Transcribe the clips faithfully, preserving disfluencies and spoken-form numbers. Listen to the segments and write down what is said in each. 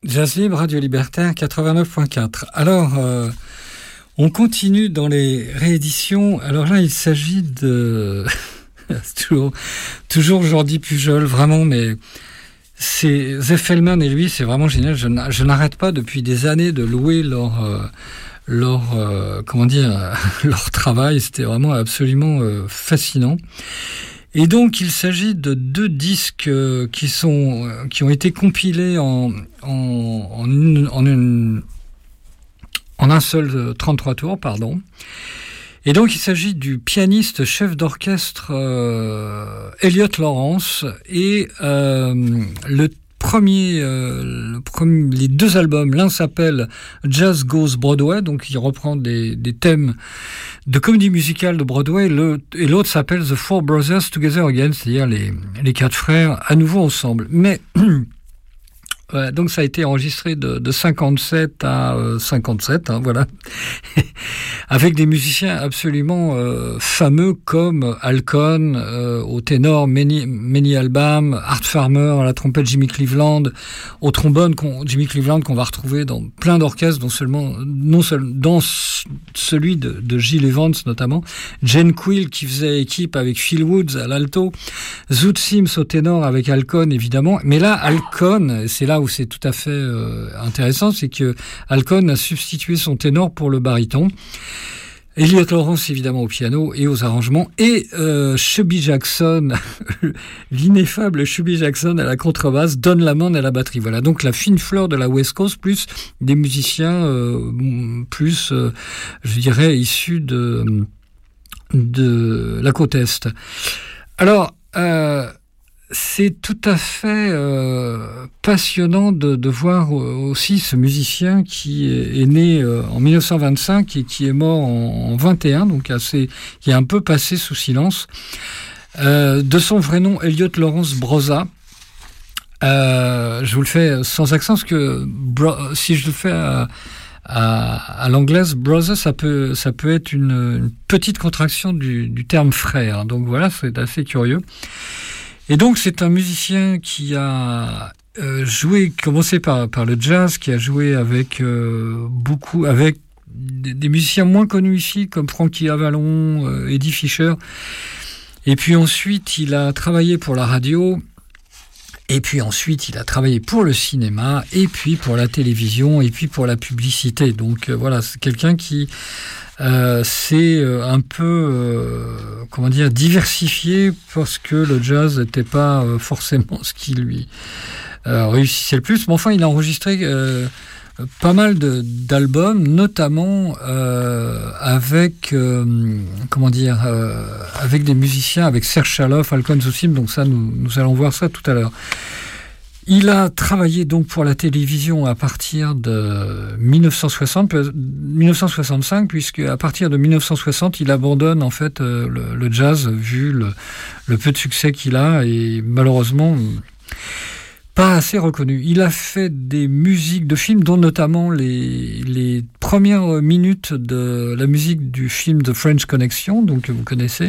Jazz Libre, Radio Libertaire, quatre-vingt-neuf point quatre. Alors, euh, on continue dans les rééditions. Alors là, il s'agit de... toujours, toujours Jordi Pujol, vraiment, mais... C'est Zeffelman et lui, c'est vraiment génial. Je, je n'arrête pas depuis des années de louer leur... Euh, leur euh, comment dire leur travail. C'était vraiment absolument euh, fascinant. Et donc, il s'agit de deux disques euh, qui sont euh, qui ont été compilés en en en, une, en, une, en un seul euh, trente-trois tours, pardon. Et donc, il s'agit du pianiste chef d'orchestre euh, Elliot Lawrence et euh, le premier, euh, le premier, les deux albums. L'un s'appelle Jazz Goes Broadway, donc il reprend des, des thèmes de comédie musicale de Broadway, le, et l'autre s'appelle The Four Brothers Together Again, c'est-à-dire les, les quatre frères à nouveau ensemble. Mais ouais, donc ça a été enregistré de, de cinquante-sept à euh, cinquante-sept, hein, voilà, avec des musiciens absolument euh, fameux comme Al Cohn euh, au ténor, Manny, Manny Albam, Art Farmer à la trompette, Jimmy Cleveland au trombone, qu'on, Jimmy Cleveland qu'on va retrouver dans plein d'orchestres, dont seulement, non seulement dans celui de, de Gil Evans notamment, Jane Quill qui faisait équipe avec Phil Woods à l'alto, Zoot Sims au ténor avec Al Cohn évidemment, mais là Al Cohn, c'est là où c'est tout à fait euh, intéressant, c'est que Al Cohn a substitué son ténor pour le baryton. Elliot Lawrence évidemment au piano et aux arrangements, et euh, Chubby Jackson, l'ineffable Chubby Jackson à la contrebasse, Don Lamond à la batterie. Voilà, donc la fine fleur de la West Coast, plus des musiciens euh, plus, euh, je dirais, issus de, de la côte Est. Alors, euh, c'est tout à fait euh, passionnant de, de voir aussi ce musicien qui est, est né euh, en dix-neuf cent vingt-cinq et qui est mort en, en vingt et un, donc assez, qui est un peu passé sous silence. Euh, de son vrai nom, Elliot Lawrence Broza. Euh, je vous le fais sans accent, parce que bro, si je le fais à, à, à l'anglaise, Broza, ça peut, ça peut être une, une petite contraction du, du terme frère. Donc voilà, c'est assez curieux. Et donc, c'est un musicien qui a euh, joué, commencé par, par le jazz, qui a joué avec euh, beaucoup, avec des, des musiciens moins connus ici, comme Frankie Avalon, euh, Eddie Fisher. Et puis ensuite, il a travaillé pour la radio. Et puis ensuite, il a travaillé pour le cinéma, et puis pour la télévision, et puis pour la publicité. Donc euh, voilà, c'est quelqu'un qui... Euh, c'est un peu, euh, comment dire, diversifié, parce que le jazz n'était pas euh, forcément ce qui lui euh, réussissait le plus. Mais enfin, il a enregistré euh, pas mal de, d'albums, notamment euh, avec, euh, comment dire, euh, avec des musiciens, avec Serge Chaloff, Al Cohn, Zoot Sims. Donc ça, nous, nous allons voir ça tout à l'heure. Il a travaillé donc pour la télévision à partir de dix-neuf cent soixante, dix-neuf cent soixante-cinq, puisque à partir de dix-neuf cent soixante, il abandonne en fait le, le jazz, vu le, le peu de succès qu'il a, et malheureusement pas assez reconnu. Il a fait des musiques de films, dont notamment les, les premières minutes de la musique du film The French Connection, donc que vous connaissez.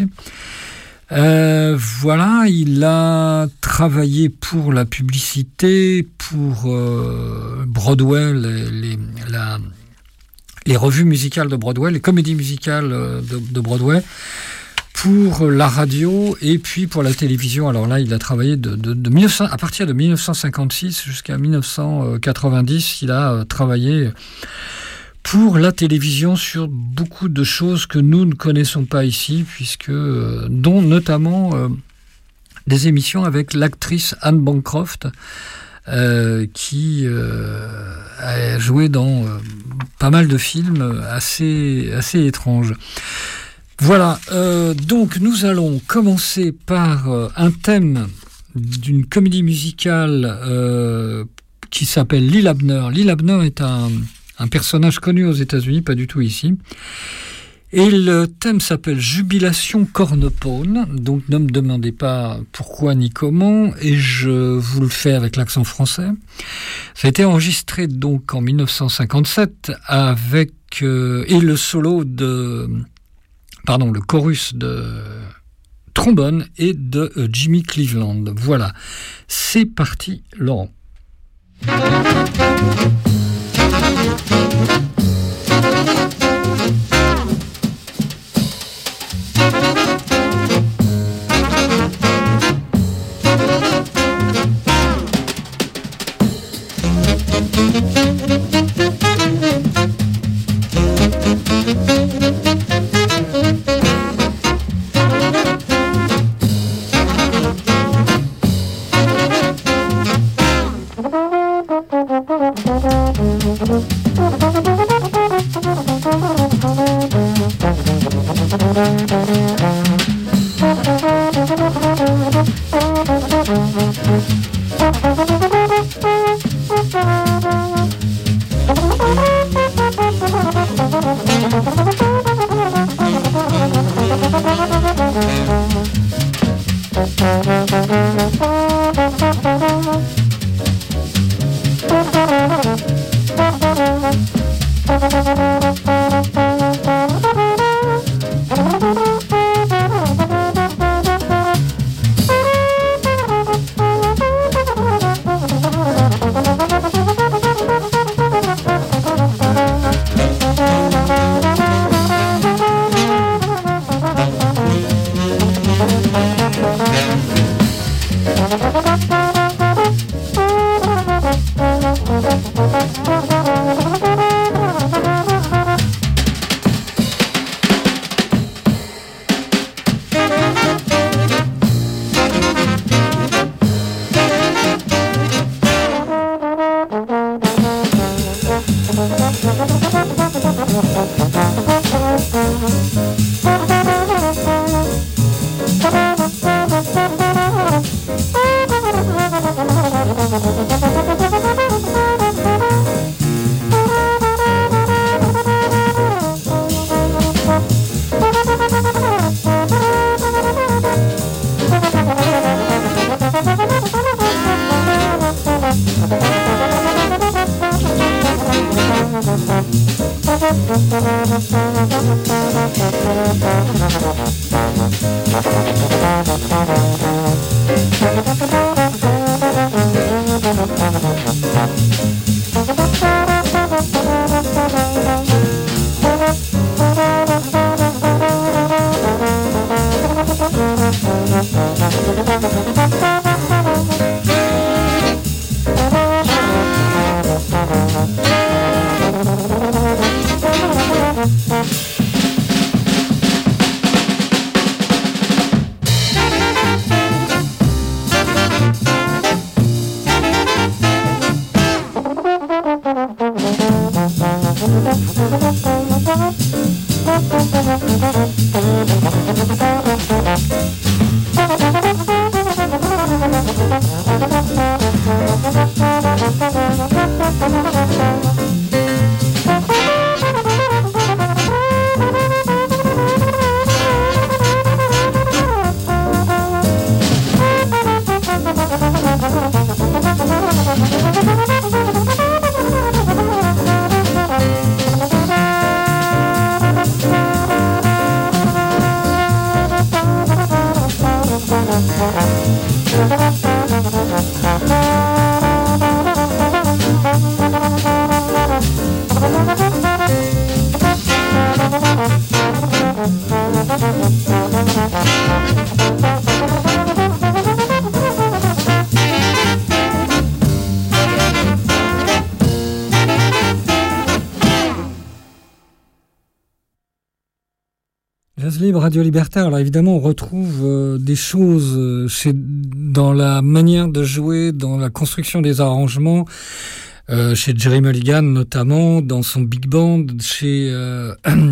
Euh, voilà, il a travaillé pour la publicité, pour euh, Broadway, les, les, la, les revues musicales de Broadway, les comédies musicales de, de Broadway, pour la radio et puis pour la télévision. Alors là, il a travaillé de, de, de dix-neuf cents, à partir de dix-neuf cent cinquante-six jusqu'à dix-neuf cent quatre-vingt-dix, il a travaillé pour la télévision sur beaucoup de choses que nous ne connaissons pas ici, puisque, euh, dont notamment euh, des émissions avec l'actrice Anne Bancroft, euh, qui euh, a joué dans euh, pas mal de films assez, assez étranges. Voilà, euh, donc nous allons commencer par euh, un thème d'une comédie musicale euh, qui s'appelle Lil Abner. Lil Abner est un... un personnage connu aux États-Unis, pas du tout ici. Et le thème s'appelle Jubilation Cornopone, donc ne me demandez pas pourquoi ni comment, et je vous le fais avec l'accent français. Ça a été enregistré donc en dix-neuf cent cinquante-sept avec euh, et le solo de, pardon, le chorus de trombone et de euh, Jimmy Cleveland. Voilà, c'est parti, Laurent. Jazz Libre, Radio Libertaire. Alors évidemment, on retrouve euh, des choses euh, chez, dans la manière de jouer, dans la construction des arrangements, euh, chez Jerry Mulligan notamment, dans son big band, chez euh,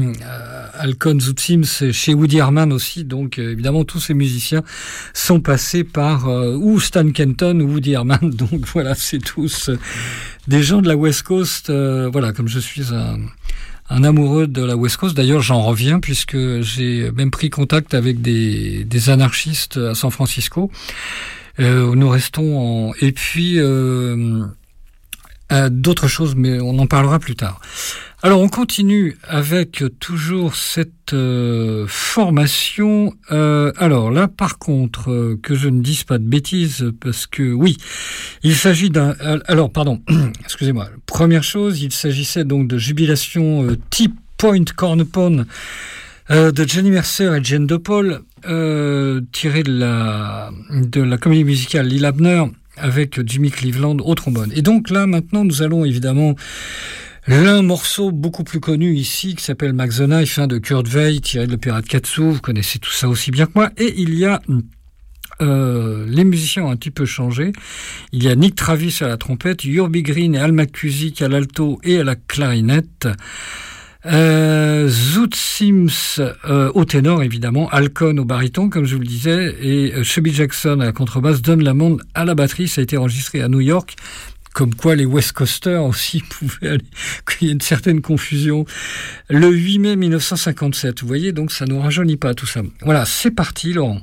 Alcon Zutzims, chez Woody Herman aussi. Donc euh, évidemment, tous ces musiciens sont passés par euh, ou Stan Kenton ou Woody Herman. Donc voilà, c'est tous euh, des gens de la West Coast. Euh, voilà, comme je suis un... un amoureux de la West Coast. D'ailleurs, j'en reviens puisque j'ai même pris contact avec des, des anarchistes à San Francisco. Euh, nous restons en... Et puis, euh, euh, d'autres choses, mais on en parlera plus tard. Alors, on continue avec toujours cette euh, formation. Euh, alors là, par contre, euh, que je ne dise pas de bêtises, parce que oui, il s'agit d'un... Alors, pardon, excusez-moi. Première chose, il s'agissait donc de Jubilation euh, T-Point Cornupone euh, de Johnny Mercer et Jane DePaul, euh, tiré de la, de la comédie musicale Lil Abner, avec Jimmy Cleveland au trombone. Et donc là, maintenant, nous allons évidemment l'un morceau beaucoup plus connu ici qui s'appelle Max the Knife, hein, de Kurt Weill, tiré de l'opéra de Katsu. Vous connaissez tout ça aussi bien que moi. Et il y a euh, les musiciens ont un petit peu changé. Il y a Nick Travis à la trompette, Jurby Green et Al McCusick à l'alto et à la clarinette. Euh, Zoot Sims euh, au ténor évidemment, Al Cohn au baryton comme je vous le disais, et euh, Chubby Jackson à la contrebasse, Don Lamond à la batterie. Ça a été enregistré à New York. Comme quoi les West Coasters aussi pouvaient aller, qu'il y ait une certaine confusion. Le huit mai mille neuf cent cinquante-sept, vous voyez, donc ça ne nous rajeunit pas tout ça. Voilà, c'est parti Laurent.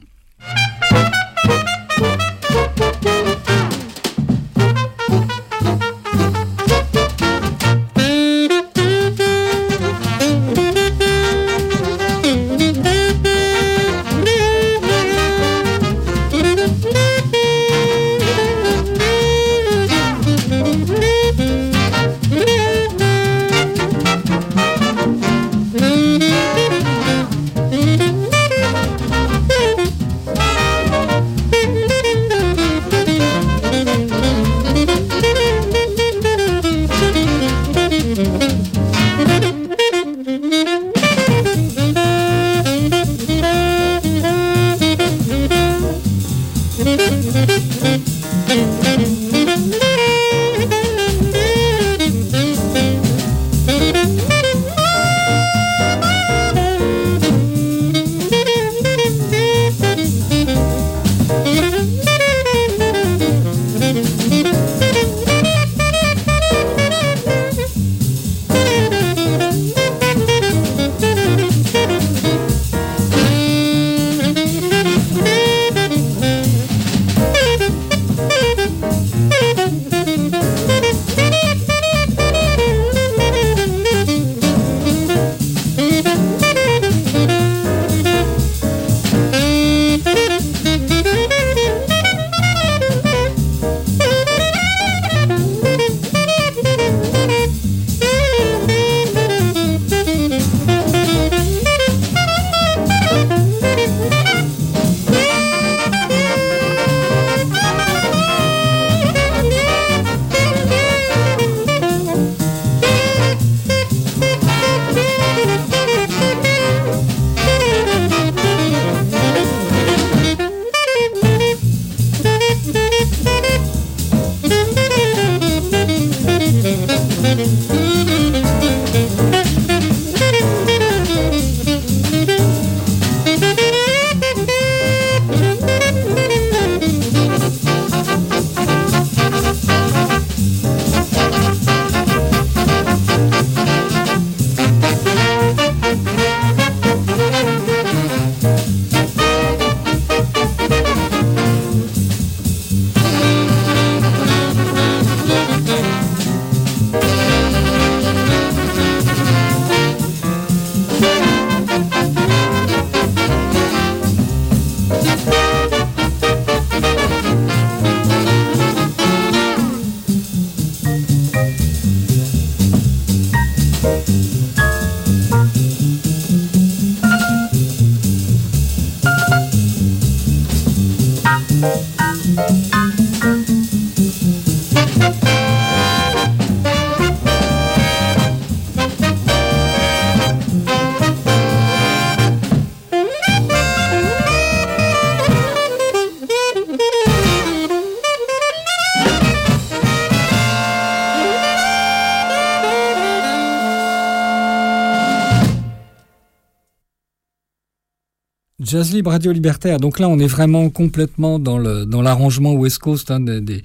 Jazz Libre Radio Libertaire. Donc là, on est vraiment complètement dans le dans l'arrangement West Coast, hein, des, des,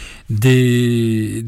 des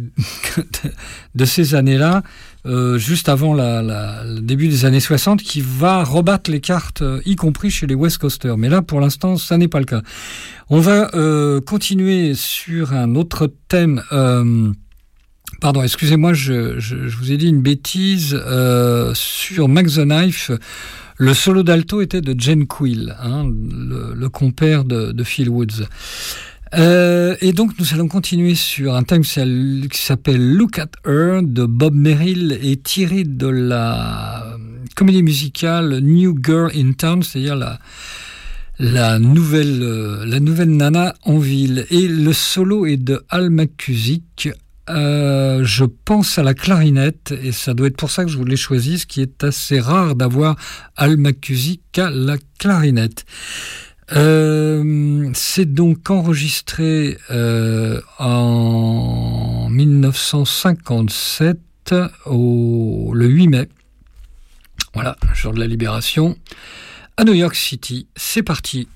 de ces années-là, euh, juste avant la, la, le début des années soixante, qui va rebattre les cartes, euh, y compris chez les West Coasters. Mais là, pour l'instant, ça n'est pas le cas. On va euh, continuer sur un autre thème. Euh, Pardon, excusez-moi, je, je, je vous ai dit une bêtise. Euh, sur Max the Knife, le solo d'alto était de Jen Quill, hein, le, le compère de, de Phil Woods. Euh, et donc, nous allons continuer sur un thème qui s'appelle Look at Her de Bob Merrill et tiré de la comédie musicale New Girl in Town, c'est-à-dire la, la nouvelle, euh, la nouvelle nana en ville. Et le solo est de Al McCusick. Euh, je pense à la clarinette, et ça doit être pour ça que je voulais choisir, ce qui est assez rare d'avoir Al McCusick à la clarinette. Euh, c'est donc enregistré euh, en dix-neuf cent cinquante-sept, au, le huit mai, voilà, jour de la libération, à New York City. C'est parti.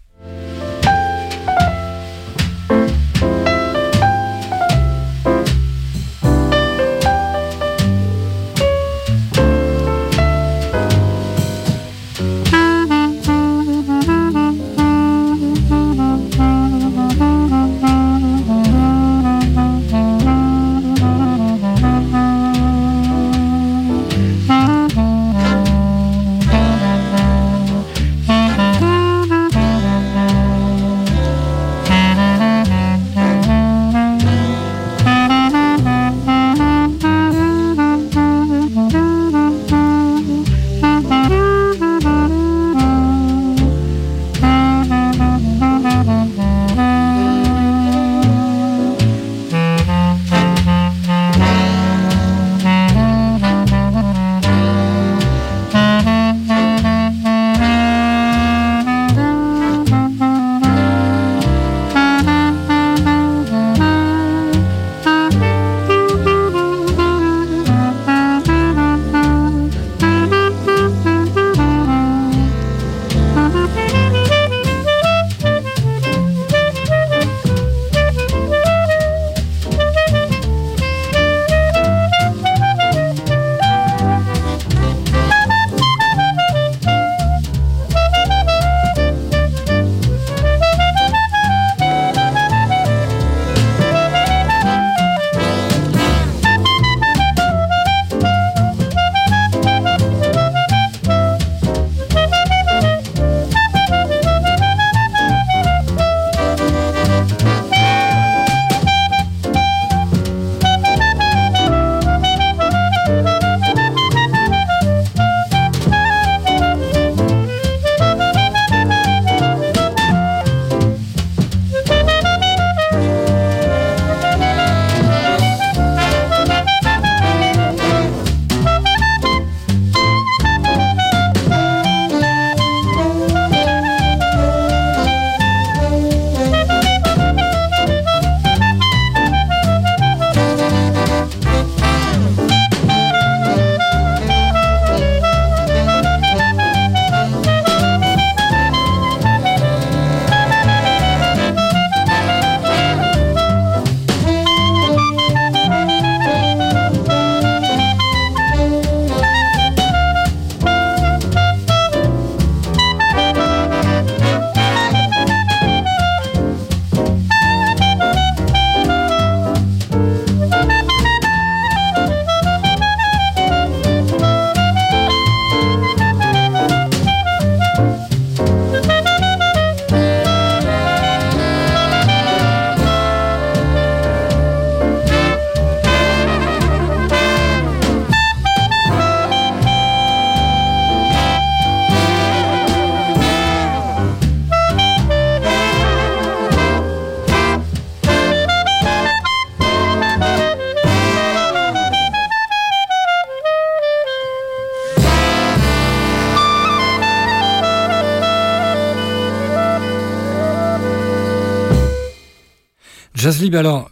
Jazz Libre, alors,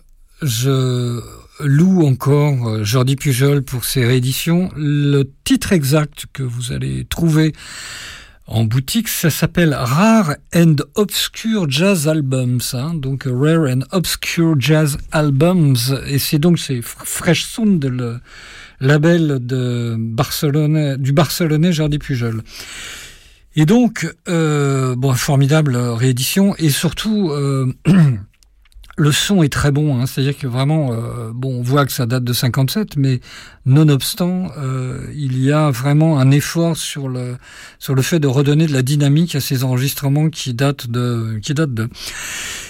je loue encore Jordi Pujol pour ses rééditions. Le titre exact que vous allez trouver en boutique, ça s'appelle Rare and Obscure Jazz Albums, hein, donc Rare and Obscure Jazz Albums, et c'est donc c'est Fresh Sound, le label de Barcelone, du Barcelonais Jordi Pujol. Et donc, euh, bon, formidable réédition, et surtout, euh, le son est très bon, hein, c'est-à-dire que vraiment, euh, bon, on voit que ça date de cinquante-sept, mais nonobstant, euh, il y a vraiment un effort sur le sur le fait de redonner de la dynamique à ces enregistrements qui datent de qui datent de.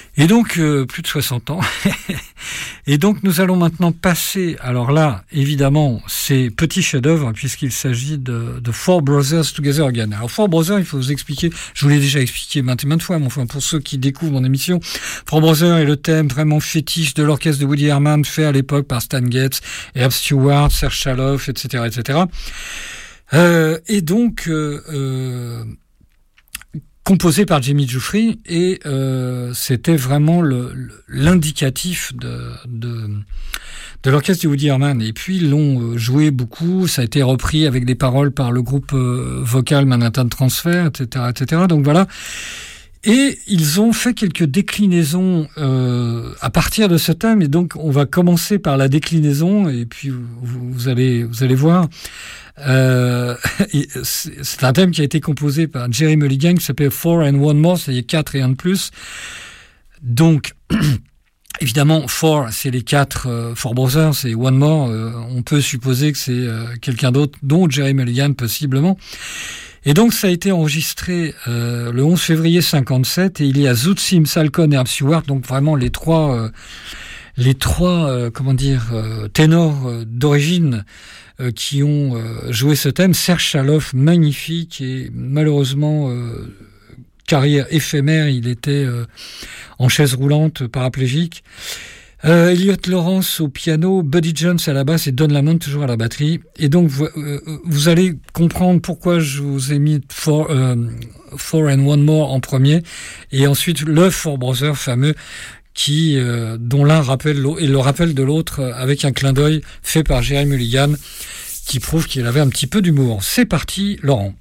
Et donc, euh, plus de soixante ans. Et donc, nous allons maintenant passer, alors là, évidemment, c'est petit chef-d'œuvre, puisqu'il s'agit de, de Four Brothers Together Again. Alors, Four Brothers, il faut vous expliquer, je vous l'ai déjà expliqué maintes et maintes fois, mais enfin, pour ceux qui découvrent mon émission, Four Brothers est le thème vraiment fétiche de l'orchestre de Woody Herman, fait à l'époque par Stan Getz, Herb Stewart, Serge Chaloff, et cetera, et cetera. Euh, et donc, euh, euh, composé par Jimmy Giuffre, et euh, c'était vraiment le, le, l'indicatif de, de, de l'orchestre de Woody Herman. Et puis ils l'ont joué beaucoup, ça a été repris avec des paroles par le groupe euh, vocal Manhattan Transfer, et cetera, et cetera. Donc voilà. Et ils ont fait quelques déclinaisons euh, à partir de ce thème. Et donc on va commencer par la déclinaison, et puis vous, vous allez vous allez voir. Euh, c'est un thème qui a été composé par Jerry Mulligan, qui s'appelle Four and One More, c'est-à-dire quatre et un de plus. Donc, évidemment, Four, c'est les quatre, euh, Four Brothers, et One More, euh, on peut supposer que c'est euh, quelqu'un d'autre, dont Jerry Mulligan, possiblement. Et donc, ça a été enregistré euh, le onze février cinquante-sept, et il y a Zoot Sims, Alcon et Herb Stewart, donc vraiment les trois, euh, les trois, euh, comment dire, euh, ténors euh, d'origine, qui ont euh, joué ce thème. Serge Chaloff, magnifique, et malheureusement euh, carrière éphémère, il était euh, en chaise roulante, paraplégique. Euh, Elliot Lawrence au piano, Buddy Jones à la basse et Don Lamont toujours à la batterie. Et donc vous, euh, vous allez comprendre pourquoi je vous ai mis Four, euh, Four and One More en premier, et ensuite le Four Brothers fameux, qui euh, dont l'un rappelle et le rappel de l'autre euh, avec un clin d'œil fait par Jerry Mulligan, qui prouve qu'il avait un petit peu d'humour. C'est parti, Laurent.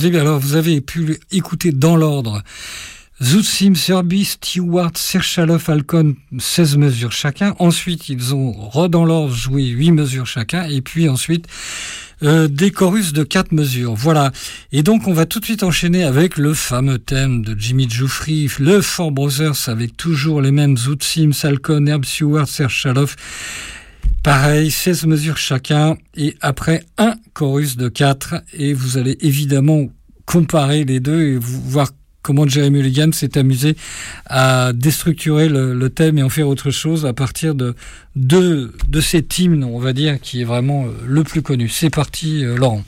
Jazz Libre. Alors, vous avez pu écouter dans l'ordre Zoot Sims, Herbie, Stewart, Serchalov, Alcon, seize mesures chacun. Ensuite, ils ont, re dans l'ordre, joué huit mesures chacun. Et puis ensuite, euh, des chorus de quatre mesures. Voilà. Et donc, on va tout de suite enchaîner avec le fameux thème de Jimmy Giuffre, le Four Brothers, avec toujours les mêmes Zoot Sims, Alcon, Herb Stewart, Serchalov. Pareil, seize mesures chacun. Et après, un chorus de quatre. Et vous allez évidemment comparer les deux et voir comment Jerry Mulligan s'est amusé à déstructurer le, le thème et en faire autre chose à partir de deux de cet hymne, on va dire, qui est vraiment le plus connu. C'est parti, Laurent.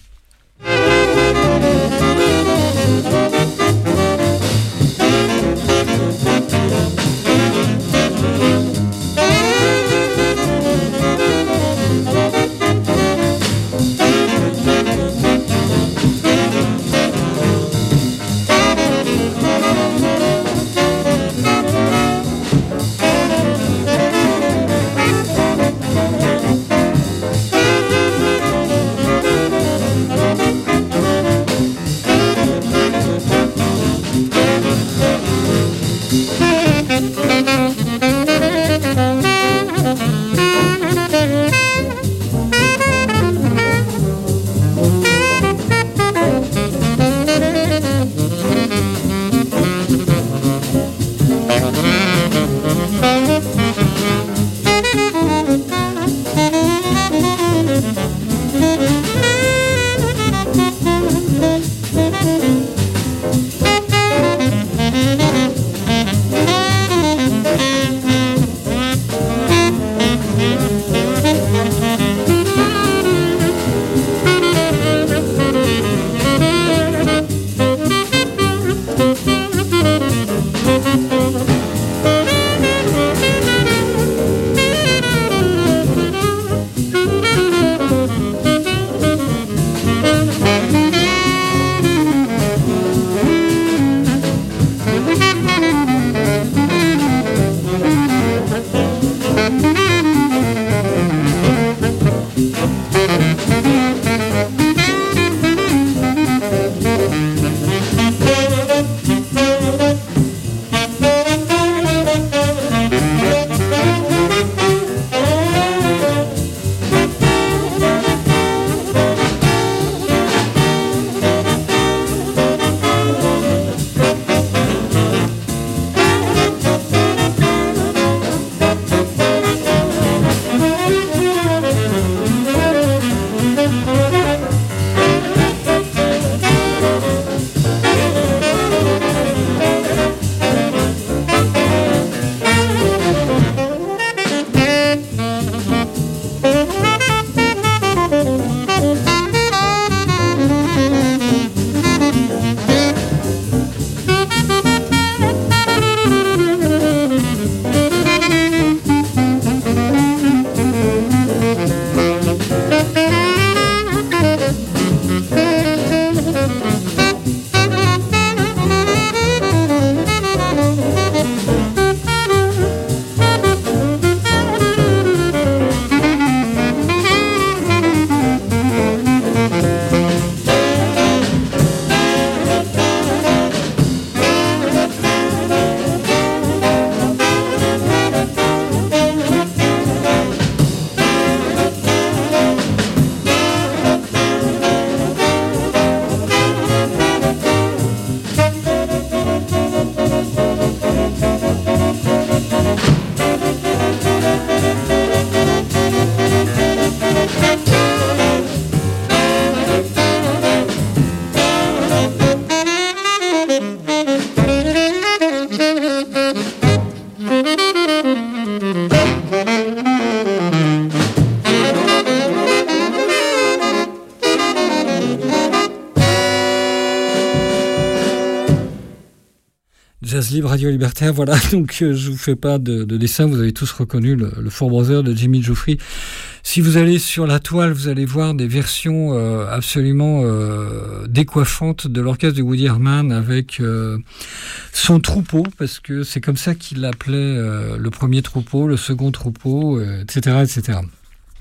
Jazz Libre, Radio Libertaire, voilà, donc euh, je vous fais pas de, de dessin, vous avez tous reconnu le, le Four Brothers de Jimmy Giuffre. Si vous allez sur la toile, vous allez voir des versions euh, absolument euh, décoiffantes de l'orchestre de Woody Herman avec euh, son troupeau, parce que c'est comme ça qu'il l'appelait, euh, le premier troupeau, le second troupeau, euh, et cetera, et cetera.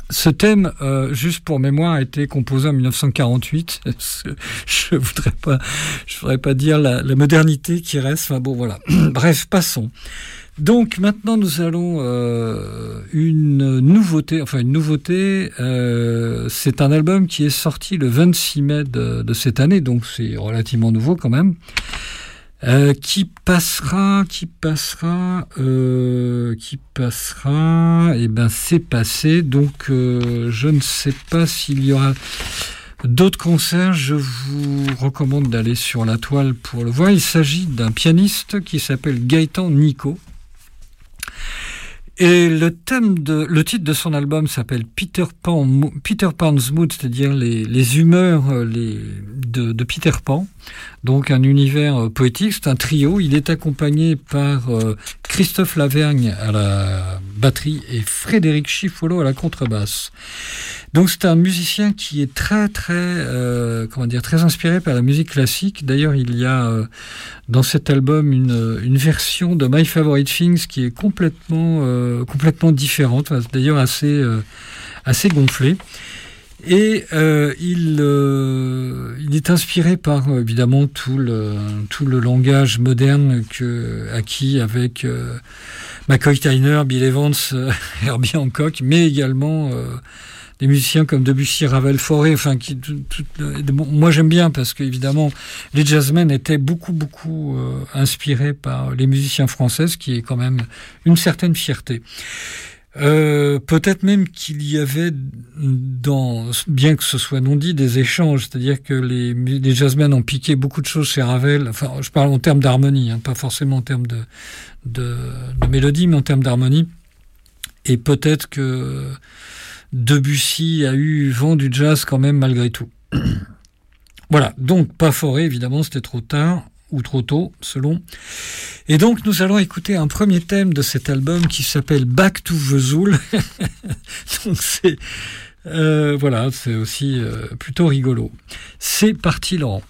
Ce thème, euh, juste pour mémoire, a été composé en dix-neuf cent quarante-huit. Je voudrais pas, je voudrais pas dire la, la modernité qui reste. Enfin bon, voilà. Bref, passons. Donc maintenant, nous allons euh, une nouveauté. Enfin, une nouveauté. Euh, c'est un album qui est sorti le vingt-six mai de, de cette année, donc c'est relativement nouveau quand même. Euh, qui passera, qui passera, euh, qui passera, et ben c'est passé, donc euh, je ne sais pas s'il y aura d'autres concerts, je vous recommande d'aller sur la toile pour le voir. Il s'agit d'un pianiste qui s'appelle Gaëtan Nico. Et le thème de, le titre de son album s'appelle Peter Pan, Peter Pan's Mood, c'est-à-dire les, les humeurs les, de, de Peter Pan. Donc un univers poétique, c'est un trio. Il est accompagné par euh, Christophe Lavergne à la batterie et Frédéric Chiffolo à la contrebasse. Donc c'est un musicien qui est très très euh, comment dire très inspiré par la musique classique. D'ailleurs il y a euh, dans cet album une, une version de My Favorite Things qui est complètement euh, complètement différente. D'ailleurs assez euh, assez gonflée. Et euh, il, euh, il est inspiré par euh, évidemment tout le, tout le langage moderne que, acquis avec euh, McCoy Tyner, Bill Evans, euh, Herbie Hancock, mais également euh, des musiciens comme Debussy, Ravel, Fauré. Enfin, qui, tout, tout, bon, moi j'aime bien parce qu'évidemment les jazzmen étaient beaucoup beaucoup euh, inspirés par les musiciens français, ce qui est quand même une certaine fierté. Euh, peut-être même qu'il y avait, dans, bien que ce soit non dit, des échanges, c'est-à-dire que les, les jazzmen ont piqué beaucoup de choses chez Ravel, enfin je parle en termes d'harmonie, hein, pas forcément en termes de, de, de mélodie, mais en termes d'harmonie, et peut-être que Debussy a eu vent du jazz quand même malgré tout. Voilà, donc pas Fauré, évidemment, c'était trop tard, ou trop tôt, selon. Et donc, nous allons écouter un premier thème de cet album qui s'appelle Back to Vesoul. Donc, c'est, euh, voilà, c'est aussi euh, plutôt rigolo. C'est parti, Laurent.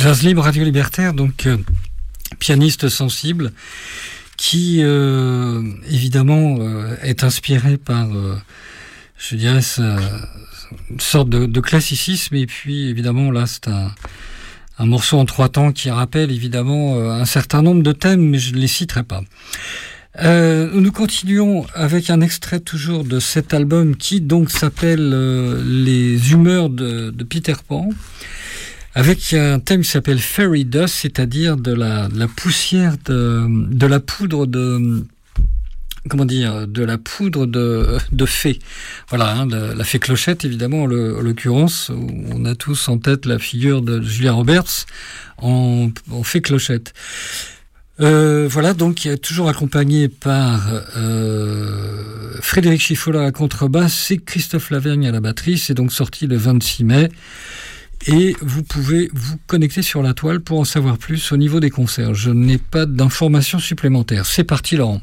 Jazz Libre Radio Libertaire, donc euh, pianiste sensible, qui euh, évidemment euh, est inspiré par, euh, je dirais, sa, une sorte de, de classicisme, et puis évidemment là c'est un, un morceau en trois temps qui rappelle évidemment euh, un certain nombre de thèmes, mais je ne les citerai pas. Euh, nous continuons avec un extrait toujours de cet album qui donc s'appelle euh, Les humeurs de, de Peter Pan, avec un thème qui s'appelle Fairy Dust, c'est-à-dire de la, de la poussière, de, de la poudre de... Comment dire, de la poudre de, de fée. Voilà, hein, de, la fée Clochette, évidemment, en, le, en l'occurrence, on a tous en tête la figure de Julia Roberts en, en fée Clochette. Euh, voilà, donc il est toujours accompagné par euh, Frédéric Chiffol à la contrebasse et Christophe Lavergne à la batterie. C'est donc sorti le vingt-six mai. Et vous pouvez vous connecter sur la toile pour en savoir plus au niveau des concerts. Je n'ai pas d'informations supplémentaires. C'est parti, Laurent.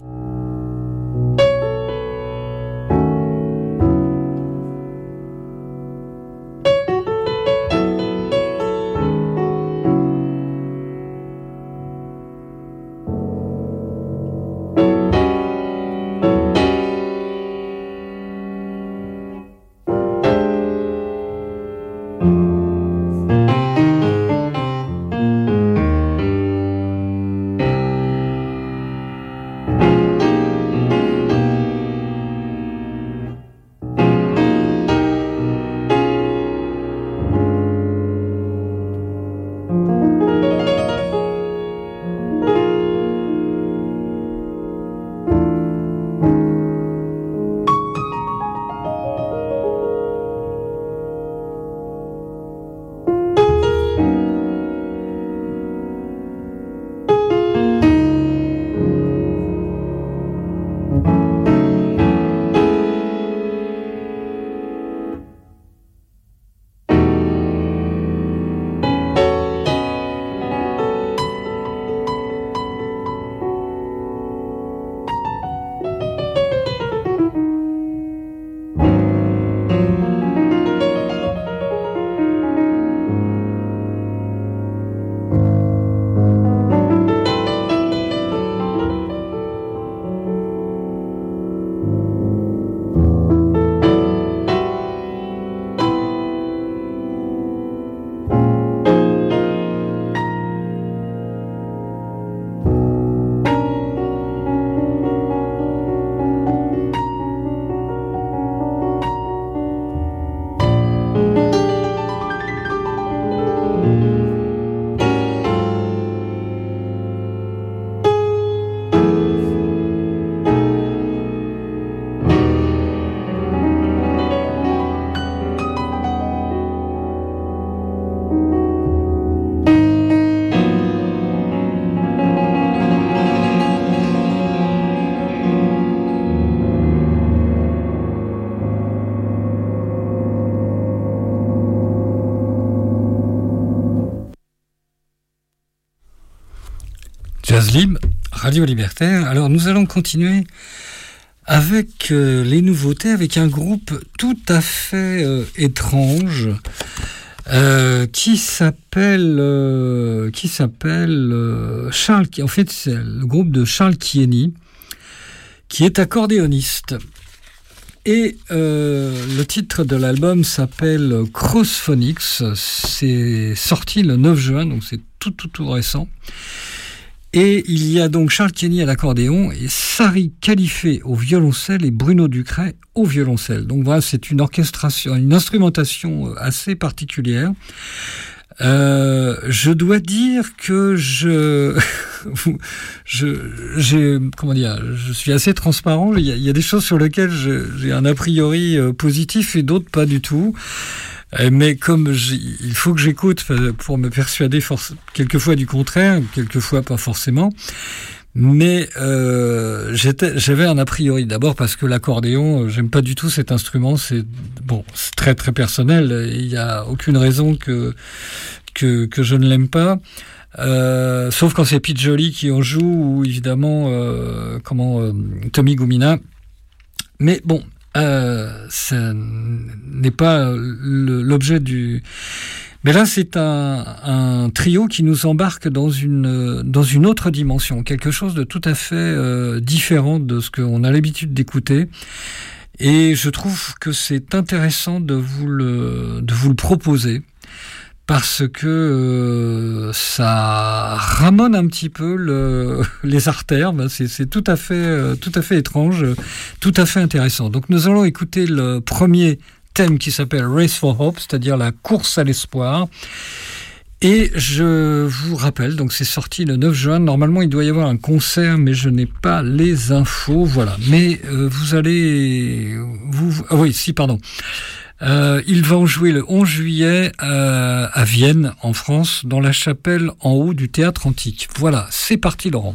Jazz Libre, Radio Libertaire. Alors nous allons continuer avec euh, les nouveautés, avec un groupe tout à fait euh, étrange euh, qui s'appelle euh, qui s'appelle euh, Charles. En fait, c'est le groupe de Charles Kieny, qui est accordéoniste. Et euh, le titre de l'album s'appelle Crossphonics. C'est sorti le neuf juin, donc c'est tout tout tout récent. Et il y a donc Charles Kieny à l'accordéon et Sari Khalifé au violoncelle et Bruno Ducret au violoncelle. Donc voilà, c'est une orchestration, une instrumentation assez particulière. Euh, je dois dire que je, je, j'ai, comment dire, je suis assez transparent. Il y a, il y a des choses sur lesquelles je, j'ai un a priori positif et d'autres pas du tout. Mais comme il faut que j'écoute pour me persuader force, quelquefois du contraire, quelquefois pas forcément. Mais euh, j'étais, j'avais un a priori. D'abord parce que l'accordéon, j'aime pas du tout cet instrument. C'est bon, c'est très très personnel. Il y a aucune raison que que que je ne l'aime pas. Euh, sauf quand c'est Pete Joly qui en joue ou évidemment euh, comment euh, Tommy Goumina. Mais bon. Euh, ça n'est pas le, l'objet du, Mais là, c'est un, un trio qui nous embarque dans une, dans une autre dimension, quelque chose de tout à fait euh, différent de ce qu'on a l'habitude d'écouter. Et je trouve que c'est intéressant de vous le, de vous le proposer, parce que euh, ça ramone un petit peu le, les artères. Ben c'est, c'est tout à fait, euh, tout à fait étrange, tout à fait intéressant. Donc nous allons écouter le premier thème qui s'appelle Race for Hope, c'est-à-dire la course à l'espoir. Et je vous rappelle, donc c'est sorti le neuf juin. Normalement, il doit y avoir un concert, mais je n'ai pas les infos. Voilà. Mais euh, vous allez, vous, ah oui, si, pardon. Euh, ils vont jouer le onze juillet euh, à Vienne, en France, dans la chapelle en haut du théâtre antique. Voilà, c'est parti, Laurent.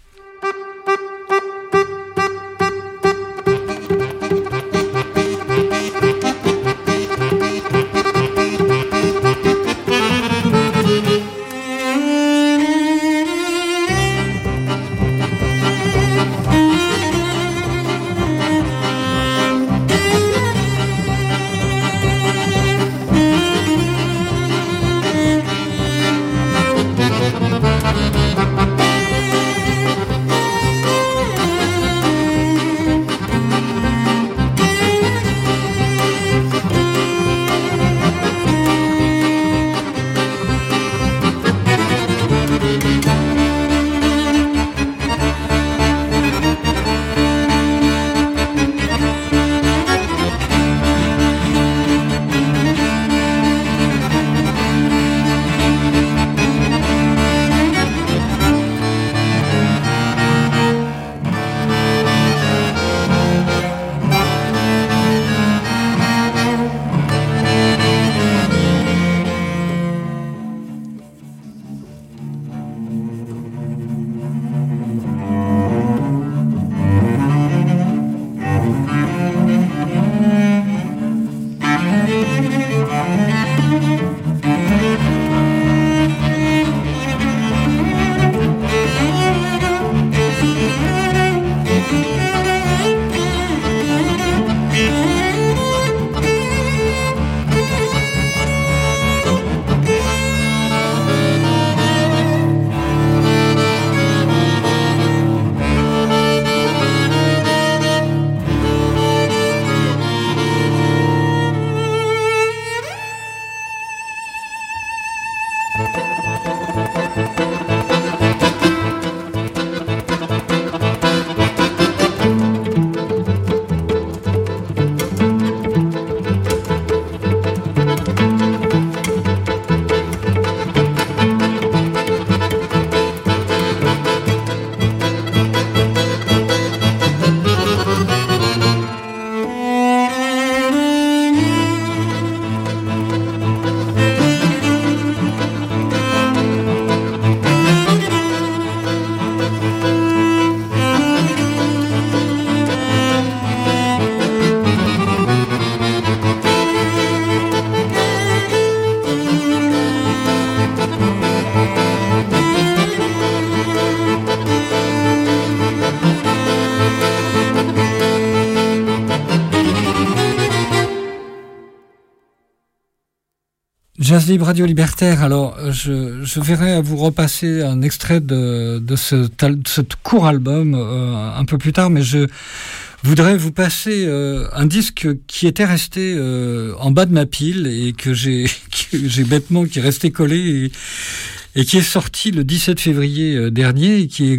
Jazz Libre Radio Libertaire. Alors, je, je verrai à vous repasser un extrait de, de, ce, de ce court album euh, un peu plus tard, mais je voudrais vous passer euh, un disque qui était resté euh, en bas de ma pile et que j'ai, que j'ai bêtement, qui est resté collé et, et qui est sorti le dix-sept février dernier et qui est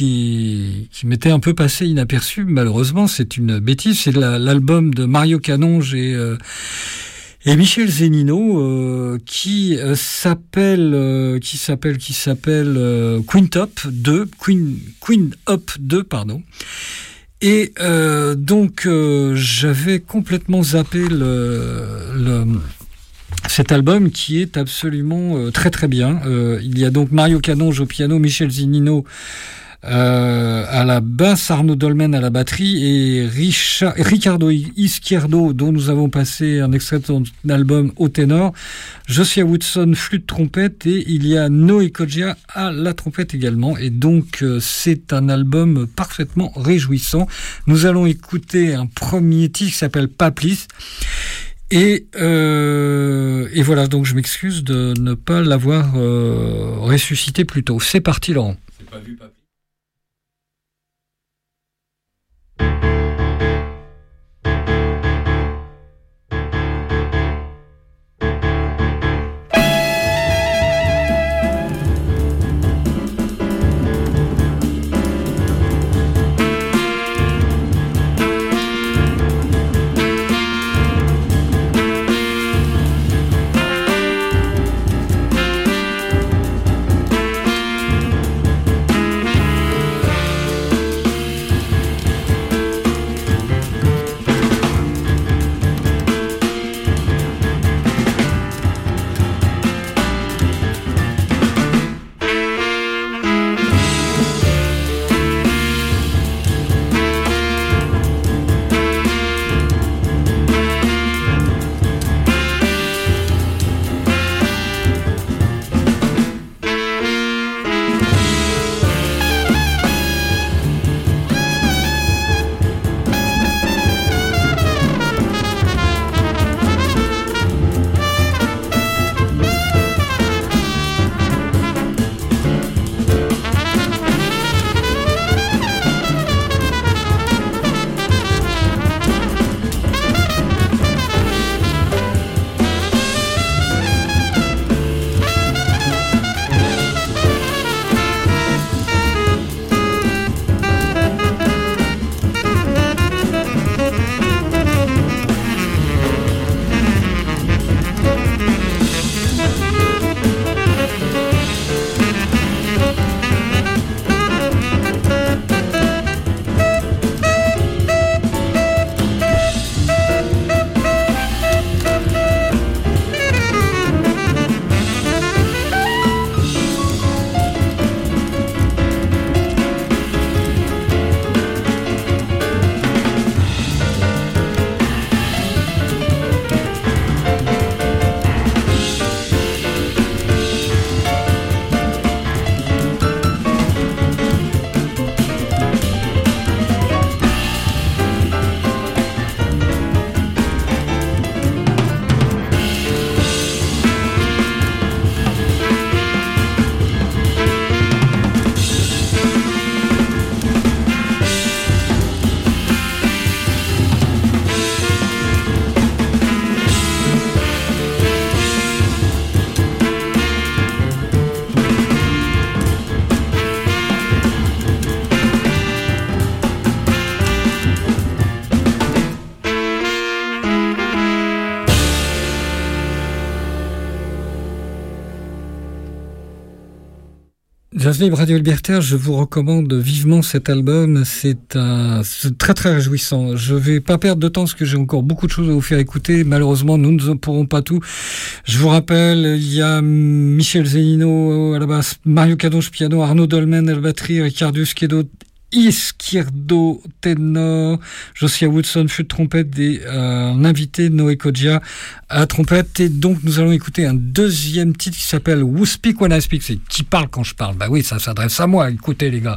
qui, qui m'était un peu passé inaperçu. Malheureusement, c'est une bêtise. C'est la, l'album de Mario Canonge et euh, Et Michel Zennino, euh, qui euh, s'appelle, euh, qui s'appelle, qui s'appelle euh, Queen Top deux, Queen, Queen Up deux, pardon. Et euh, donc, euh, j'avais complètement zappé le, le, cet album qui est absolument euh, très très bien. Euh, il y a donc Mario Canonge au piano, Michel Zennino Euh, à la basse, Arnaud Dolmen à la batterie et Richard, Ricardo Izquierdo, dont nous avons passé un extrait de son album au ténor, Josiah Woodson flûte trompette et il y a Noé Kodja à la trompette également. Et donc euh, c'est un album parfaitement réjouissant. Nous allons écouter un premier titre qui s'appelle Paplis. Et, euh, et voilà, donc je m'excuse de ne pas l'avoir euh, ressuscité plus tôt. C'est parti, Laurent. C'est pas vu, papy. Jazz Libre Radio Libertaire, je vous recommande vivement cet album. C'est un c'est très très réjouissant. Je vais pas perdre de temps parce que j'ai encore beaucoup de choses à vous faire écouter. Malheureusement, nous ne pourrons pas tout. Je vous rappelle, il y a Michel Zellino à la basse, Mario Cadoche piano, Arnaud Dolmen à la batterie, Ricardo Schiedo Izquierdo ténor, Josiah Woodson flûte trompette et euh, un invité Noé Kodja à trompette. Et donc nous allons écouter un deuxième titre qui s'appelle Who Speak When I Speak. C'est qui parle quand je parle. Bah oui, ça s'adresse à moi. Écoutez les gars.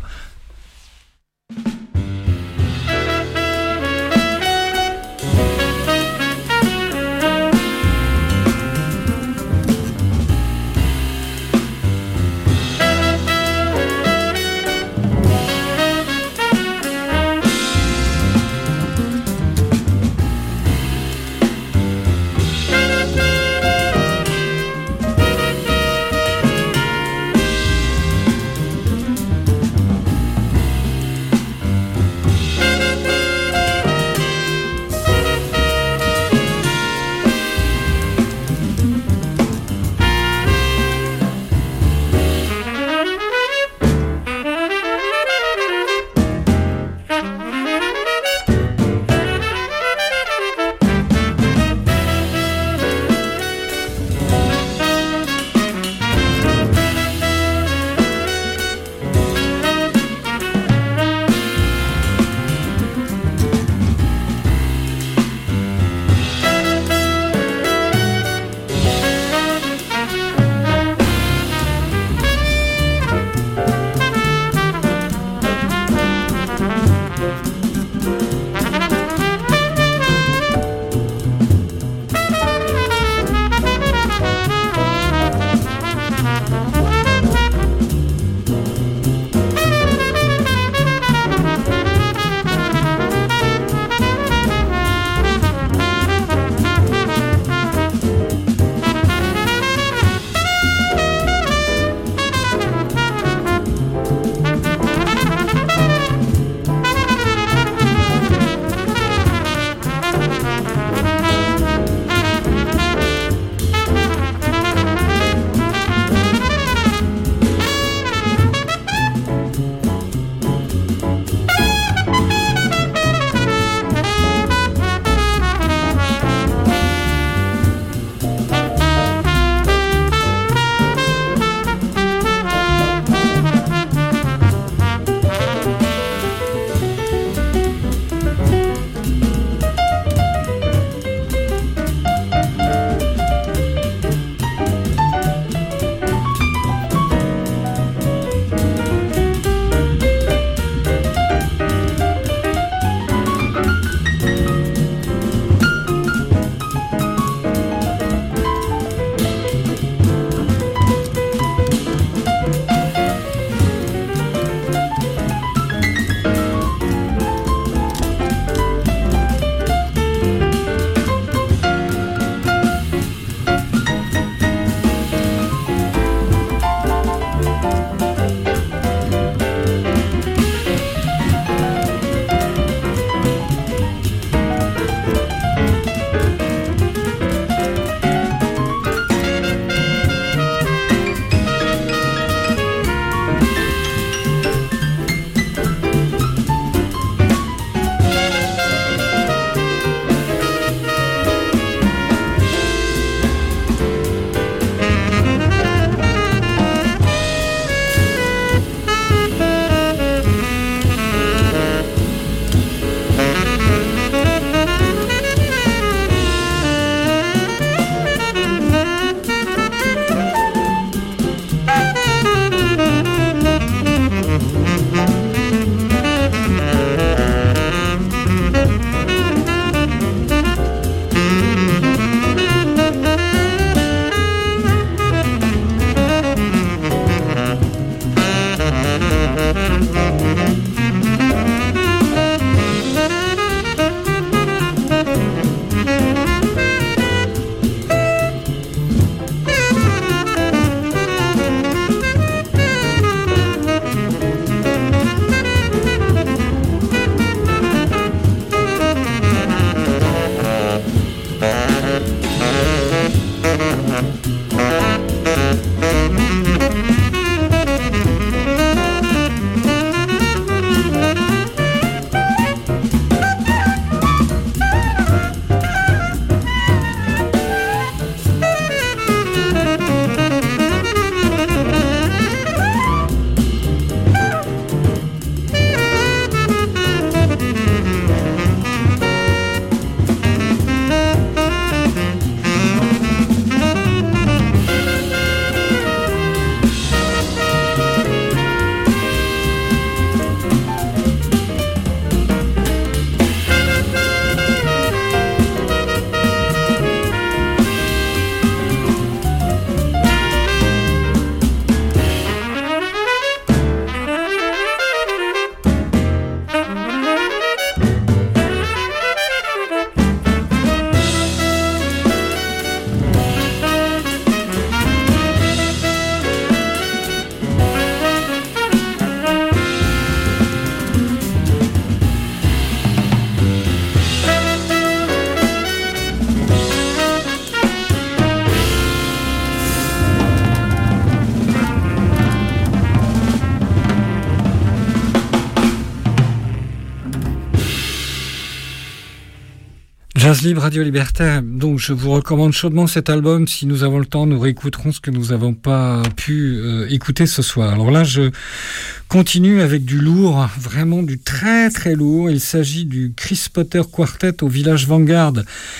Jazz Libre, Radio Libertaire. Donc, je vous recommande chaudement cet album. Si nous avons le temps, nous réécouterons ce que nous n'avons pas pu euh, écouter ce soir. Alors là, je continue avec du lourd, vraiment du très très lourd. Il s'agit du Chris Potter Quartet au Village Vanguard,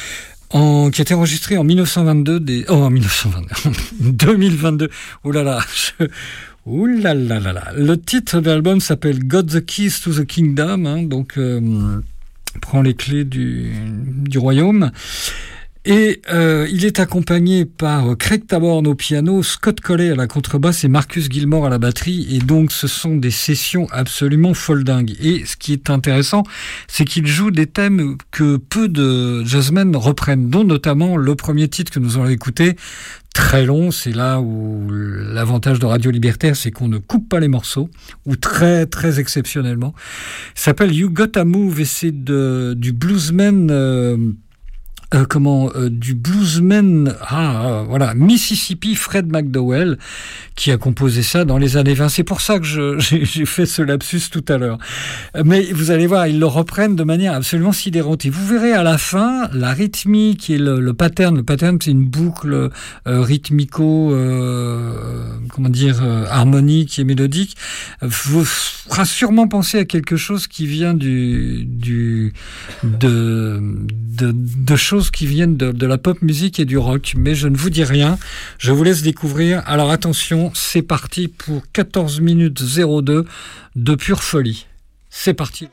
en, qui a été enregistré en dix-neuf cent vingt-deux. Des, oh, en dix-neuf cent vingt-deux, deux mille vingt-deux. Oh là là, je... Ouh là là là là. Le titre de l'album s'appelle Got the Keys to the Kingdom, hein, donc euh, prend les clés du, du royaume. Et euh, il est accompagné par Craig Taborn au piano, Scott Colley à la contrebasse et Marcus Gilmore à la batterie. Et donc, ce sont des sessions absolument foldingues. Et ce qui est intéressant, c'est qu'il joue des thèmes que peu de jazzmen reprennent, dont notamment le premier titre que nous allons écouter, très long. C'est là où l'avantage de Radio Libertaire, c'est qu'on ne coupe pas les morceaux, ou très, très exceptionnellement. Il s'appelle You Gotta Move et c'est de, du bluesman... Euh, Euh, comment euh, du bluesman ah euh, voilà Mississippi Fred McDowell qui a composé ça dans les années vingt. C'est pour ça que je, j'ai, j'ai fait ce lapsus tout à l'heure. Mais vous allez voir, ils le reprennent de manière absolument sidérante. Et vous verrez à la fin la rythmique qui est le, le pattern. Le pattern, c'est une boucle euh, rythmico, euh, comment dire, euh, harmonique et mélodique. Vous fera sûrement penser à quelque chose qui vient du du de de, de choses qui viennent de, de la pop musique et du rock, mais je ne vous dis rien, je vous laisse découvrir. Alors attention, c'est parti pour quatorze minutes zéro deux de pure folie. C'est parti.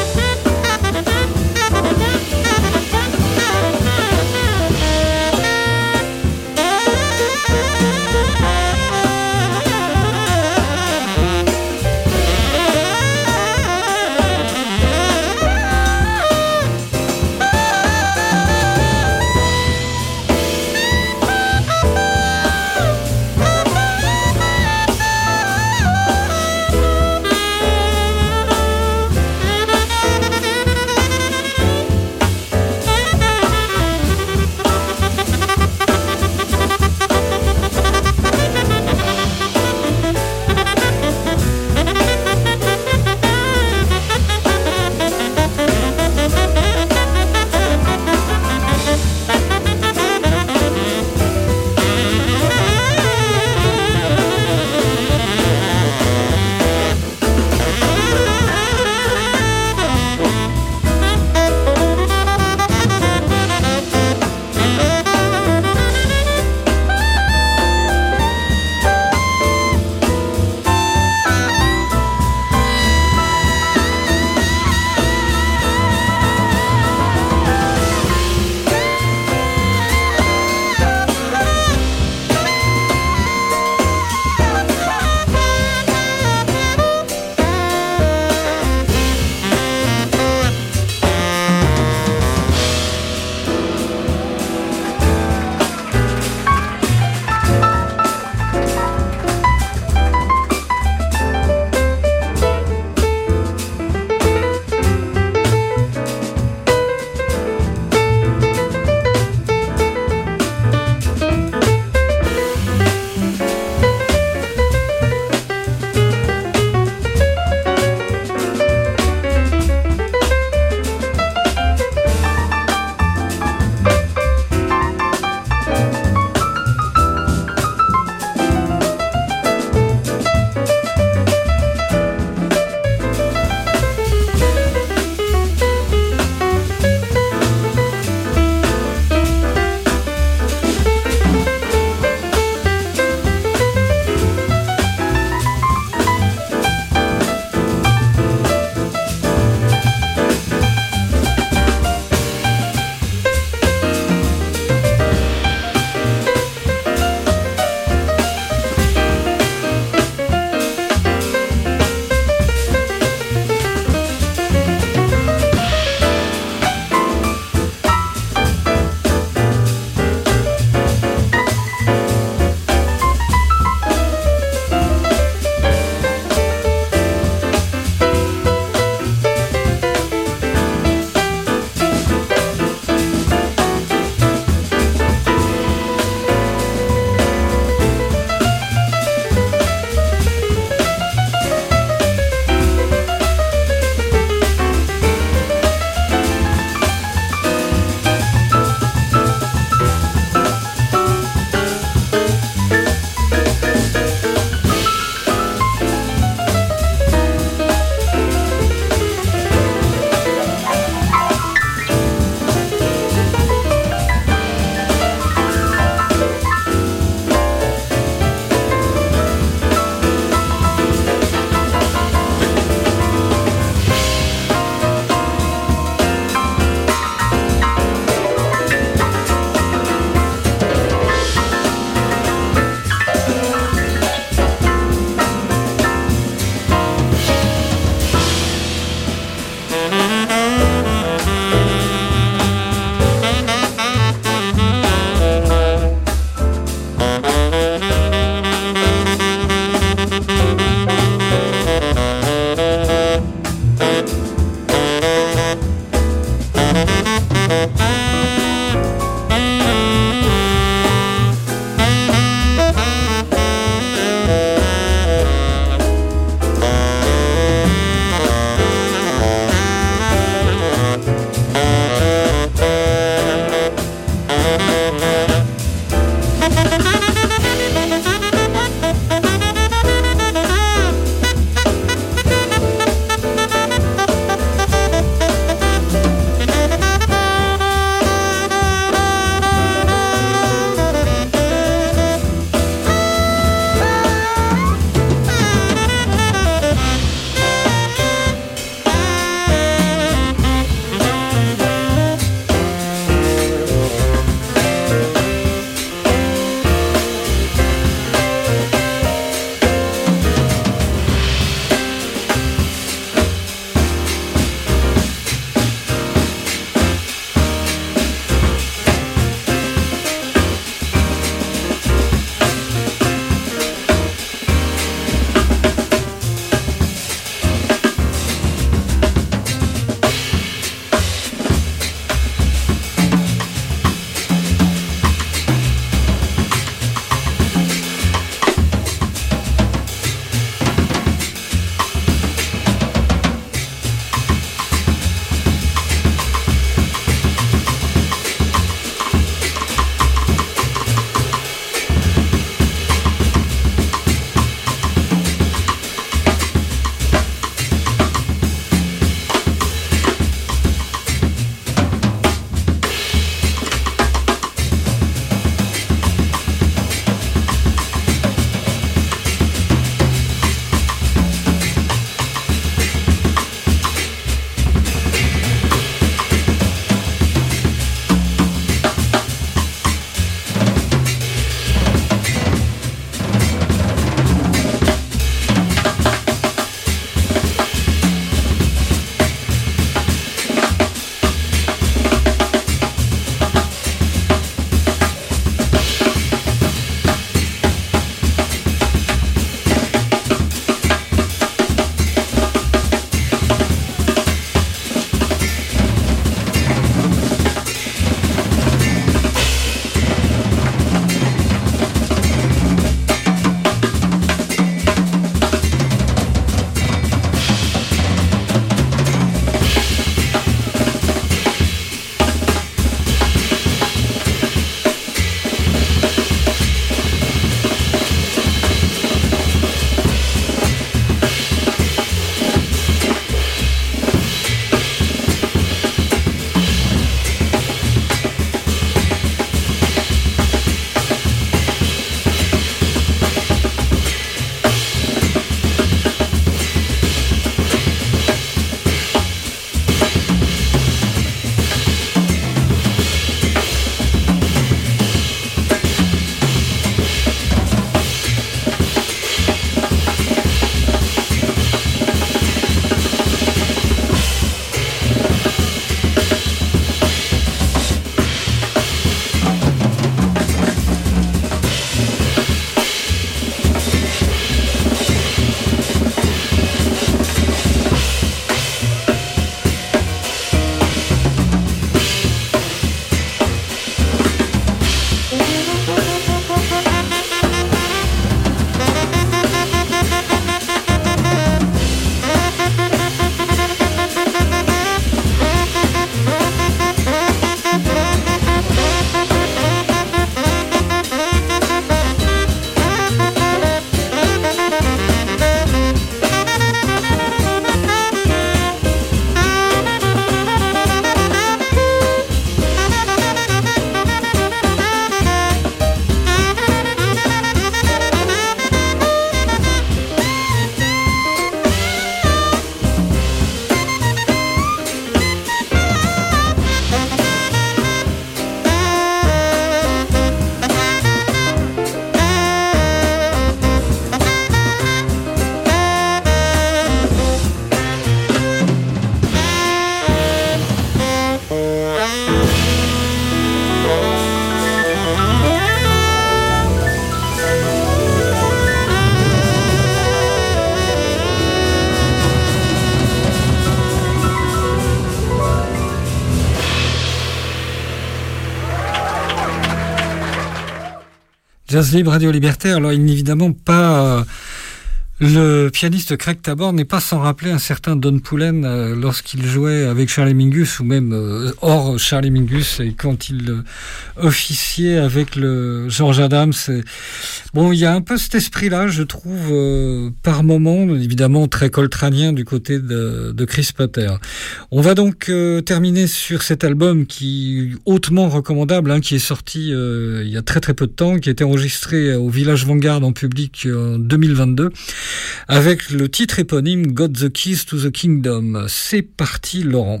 Jazz Libre Radio Libertaire. Alors, il n'est évidemment pas... Euh, le pianiste Craig Taborn n'est pas sans rappeler un certain Don Pullen euh, lorsqu'il jouait avec Charlie Mingus, ou même euh, hors Charlie Mingus, et quand il euh, officiait avec le George Adams. Et... Bon, il y a un peu cet esprit-là, je trouve, euh, par moment, évidemment très coltranien du côté de, de Chris Potter. On va donc euh, terminer sur cet album qui est hautement recommandable, hein, qui est sorti euh, il y a très très peu de temps, qui a été enregistré au Village Vanguard en public en deux mille vingt-deux. Avec le titre éponyme Got the Keys to the Kingdom. C'est parti, Laurent.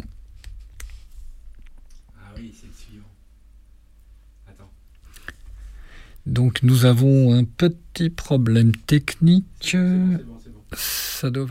Ah oui, c'est le suivant. Attends. Donc nous avons un petit problème technique. C'est bon, c'est bon, c'est bon. Ça devrait...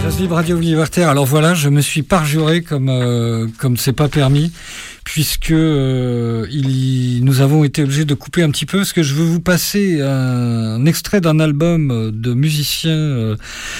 Jazz Libre Radio Libertaire. Alors voilà, je me suis parjuré comme euh, comme c'est pas permis, puisque euh, il, nous avons été obligés de couper un petit peu, parce que je veux vous passer un, un extrait d'un album de musiciens euh,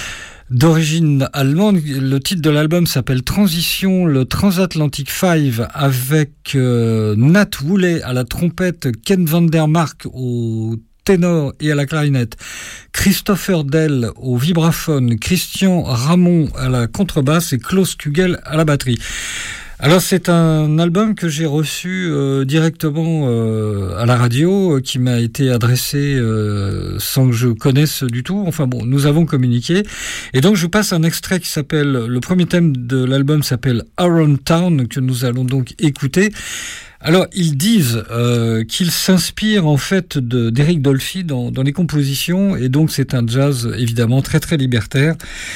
d'origine allemande. Le titre de l'album s'appelle Transition, le Transatlantic Five, avec euh, Nat Woolley à la trompette, Ken Vandermark au ténor et à la clarinette, Christopher Dell au vibraphone, Christian Ramon à la contrebasse et Klaus Kugel à la batterie. Alors c'est un album que j'ai reçu euh, directement euh, à la radio, euh, qui m'a été adressé euh, sans que je connaisse du tout. Enfin bon, nous avons communiqué. Et donc je vous passe un extrait qui s'appelle, le premier thème de l'album s'appelle Around Town, que nous allons donc écouter. Alors, ils disent euh, qu'ils s'inspirent en fait de, d'Eric Dolphy dans, dans les compositions, et donc c'est un jazz évidemment très très libertaire.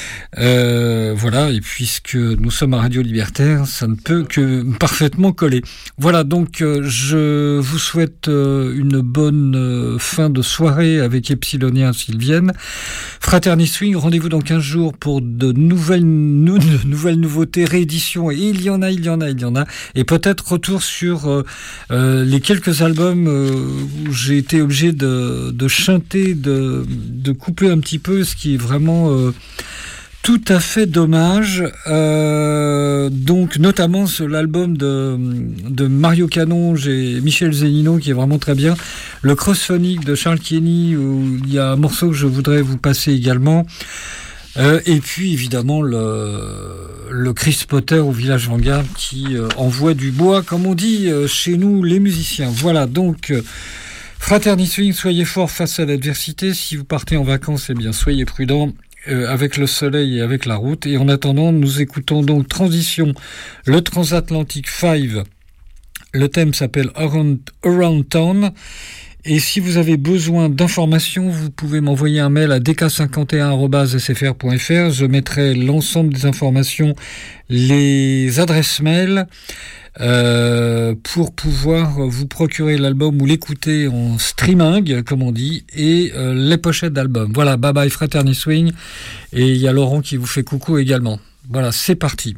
Euh, voilà, et puisque nous sommes à Radio Libertaire, ça ne peut que parfaitement coller. Voilà, donc euh, je vous souhaite euh, une bonne euh, fin de soirée avec Epsilonien s'ils viennent. Fraternity Swing, rendez-vous dans quinze jours pour de nouvelles, nou, de nouvelles nouveautés, rééditions, et il y en a, il y en a, il y en a, et peut-être retour sur euh, euh, les quelques albums euh, où j'ai été obligé de, de chanter, de, de couper un petit peu, ce qui est vraiment euh, tout à fait dommage. Euh, donc notamment sur l'album de, de Mario Canonge et Michel Zennino, qui est vraiment très bien. Le Crossphonic de Charles Kenny, où il y a un morceau que je voudrais vous passer également. Euh, et puis évidemment le, le Chris Potter au Village Vanguard, qui euh, envoie du bois, comme on dit euh, chez nous les musiciens. Voilà, donc euh, Fraternity Swing, soyez forts face à l'adversité. Si vous partez en vacances, eh bien soyez prudents euh, avec le soleil et avec la route. Et en attendant, nous écoutons donc Transition, le Transatlantic Five. Le thème s'appelle Around, Around Town. Et si vous avez besoin d'informations, vous pouvez m'envoyer un mail à d k cinquante et un arobase s f r point f r. Je mettrai l'ensemble des informations, les adresses mail, euh, pour pouvoir vous procurer l'album ou l'écouter en streaming, comme on dit, et euh, les pochettes d'album. Voilà, bye bye Fraternity Swing. Et il y a Laurent qui vous fait coucou également. Voilà, c'est parti.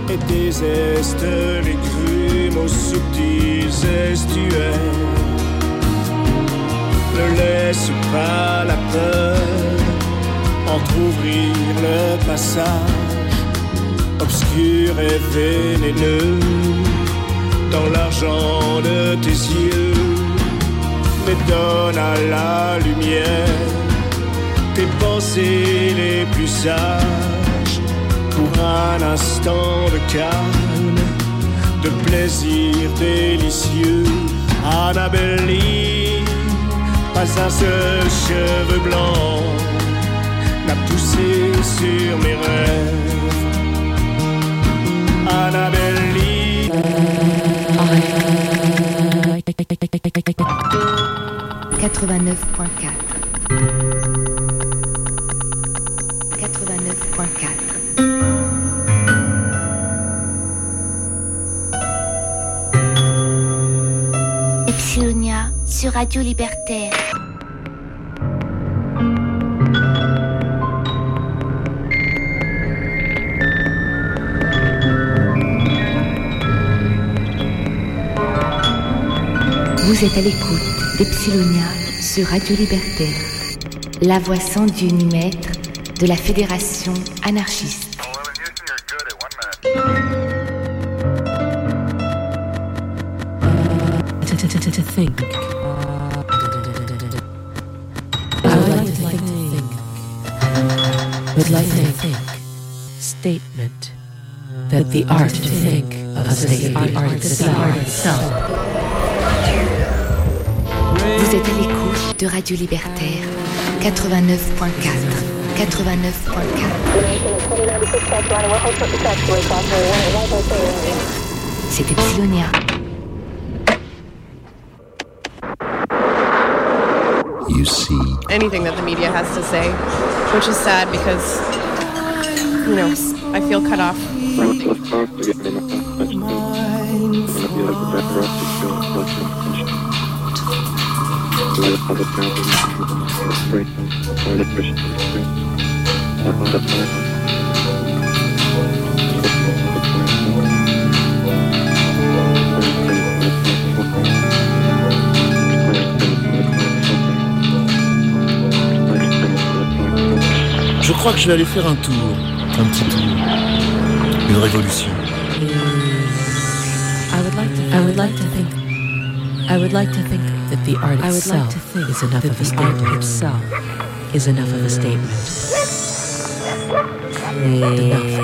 et des estes les grumes aux subtils estuaires. Ne laisse pas la peur entrouvrir le passage obscur et vénéneux dans l'argent de tes yeux, mais donne à la lumière tes pensées les plus sages pour un instant de calme, de plaisir délicieux. Annabelle Lee, pas un seul cheveu blanc n'a poussé sur mes rêves. Annabelle Lee. quatre-vingt-neuf point quatre. quatre-vingt-neuf point quatre. Epsilonia sur Radio Libertaire. Vous êtes à l'écoute d'Epsilonia sur Radio Libertaire, la voix sans Dieu ni maître de la Fédération anarchiste. To think. I would like to think. Would like to think. Statement that the art to think of the art itself. Vous êtes à l'écoute de Radio Libertaire quatre-vingt-neuf point quatre. quatre-vingt-neuf point quatre. C'est Epsilonia. You see anything that the media has to say, which is sad because, you know, I feel cut off from things. Je crois que je vais aller faire un tour, un petit tour, une révolution. I would like to. I would like to think. I would like to think that the art itself is enough of a statement. Itself is enough of a statement. Enough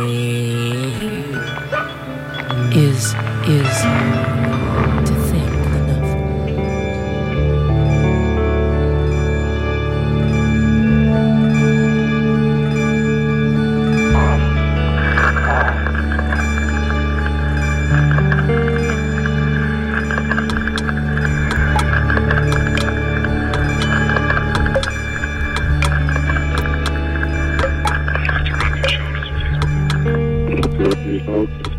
is is to think enough. Folks.